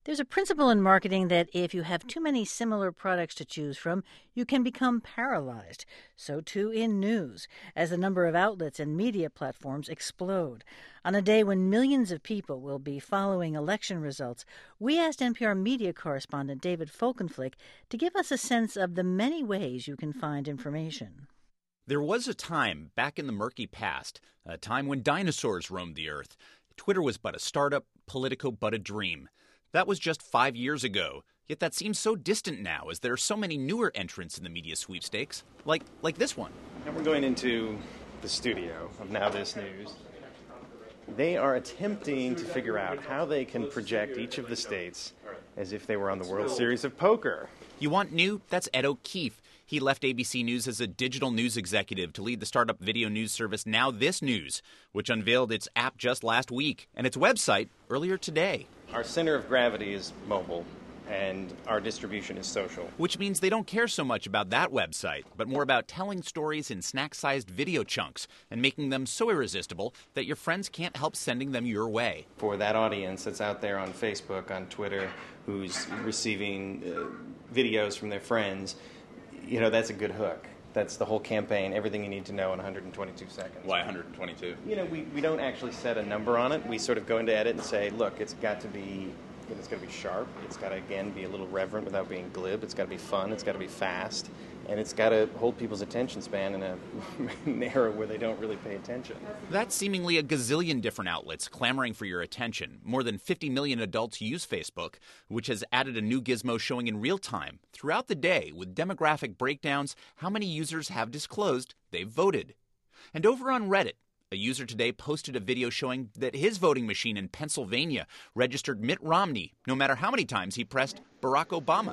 There's a principle in marketing that if you have too many similar products to choose from, you can become paralyzed. So too in news, as the number of outlets and media platforms explode. On a day when millions of people will be following election results, we asked NPR media correspondent David Folkenflik to give us a sense of the many ways you can find information. There was a time back in the murky past, a time when dinosaurs roamed the earth. Twitter was but a startup, Politico but a dream. That was just 5 years ago, yet that seems so distant now as there are so many newer entrants in the media sweepstakes, like this one. And we're going into the studio of Now This News. They are attempting to figure out how they can project each of the states as if they were on the World Series of Poker. You want new? That's Ed O'Keefe. He left ABC News as a digital news executive to lead the startup video news service Now This News, which unveiled its app just last week and its website earlier today. Our center of gravity is mobile, and our distribution is social. Which means they don't care so much about that website, but more about telling stories in snack-sized video chunks and making them so irresistible that your friends can't help sending them your way. For that audience that's out there on Facebook, on Twitter, who's receiving videos from their friends, you know, that's a good hook. That's the whole campaign, everything you need to know in 122 seconds. Why 122? You know, we don't actually set a number on it. We sort of go into edit and say, look, it's got to be sharp. It's got to, again, be a little reverent without being glib. It's got to be fun. It's got to be fast. And it's got to hold people's attention span in an era where they don't really pay attention. That's seemingly a gazillion different outlets clamoring for your attention. More than 50 million adults use Facebook, which has added a new gizmo showing in real time throughout the day with demographic breakdowns, how many users have disclosed they've voted. And over on Reddit, a user today posted a video showing that his voting machine in Pennsylvania registered Mitt Romney no matter how many times he pressed Barack Obama.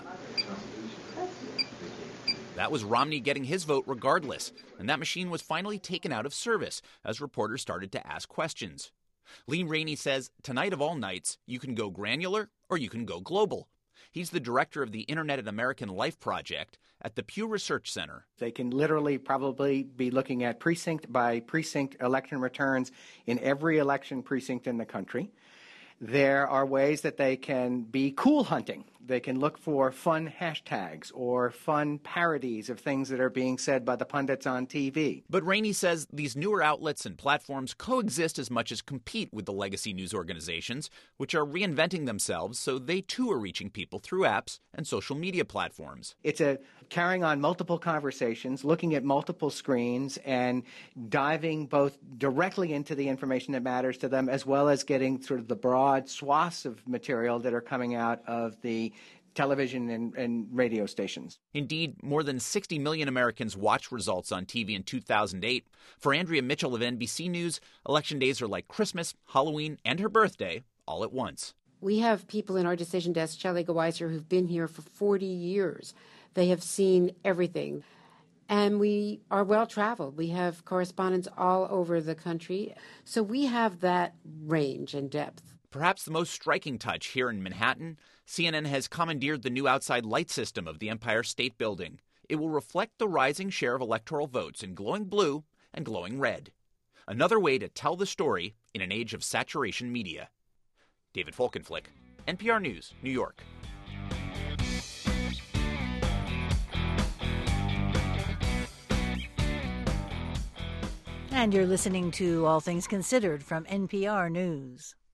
That was Romney getting his vote regardless, and that machine was finally taken out of service as reporters started to ask questions. Lee Rainey says, tonight of all nights, you can go granular or you can go global. He's the director of the Internet and American Life Project at the Pew Research Center. They can literally probably be looking at precinct by precinct election returns in every election precinct in the country. There are ways that they can be cool hunting. They can look for fun hashtags or fun parodies of things that are being said by the pundits on TV. But Rainey says these newer outlets and platforms coexist as much as compete with the legacy news organizations, which are reinventing themselves so they too are reaching people through apps and social media platforms. It's a carrying on multiple conversations, looking at multiple screens, and diving both directly into the information that matters to them, as well as getting sort of the broad swaths of material that are coming out of the television and radio stations. Indeed, more than 60 million Americans watched results on TV in 2008. For Andrea Mitchell of NBC News, election days are like Christmas, Halloween, and her birthday all at once. We have people in our decision desk, Shelley Geweiser, who've been here for 40 years. They have seen everything. And we are well-traveled. We have correspondents all over the country. So we have that range and depth. Perhaps the most striking touch here in Manhattan, CNN has commandeered the new outside light system of the Empire State Building. It will reflect the rising share of electoral votes in glowing blue and glowing red. Another way to tell the story in an age of saturation media. David Folkenflik, NPR News, New York. And you're listening to All Things Considered from NPR News.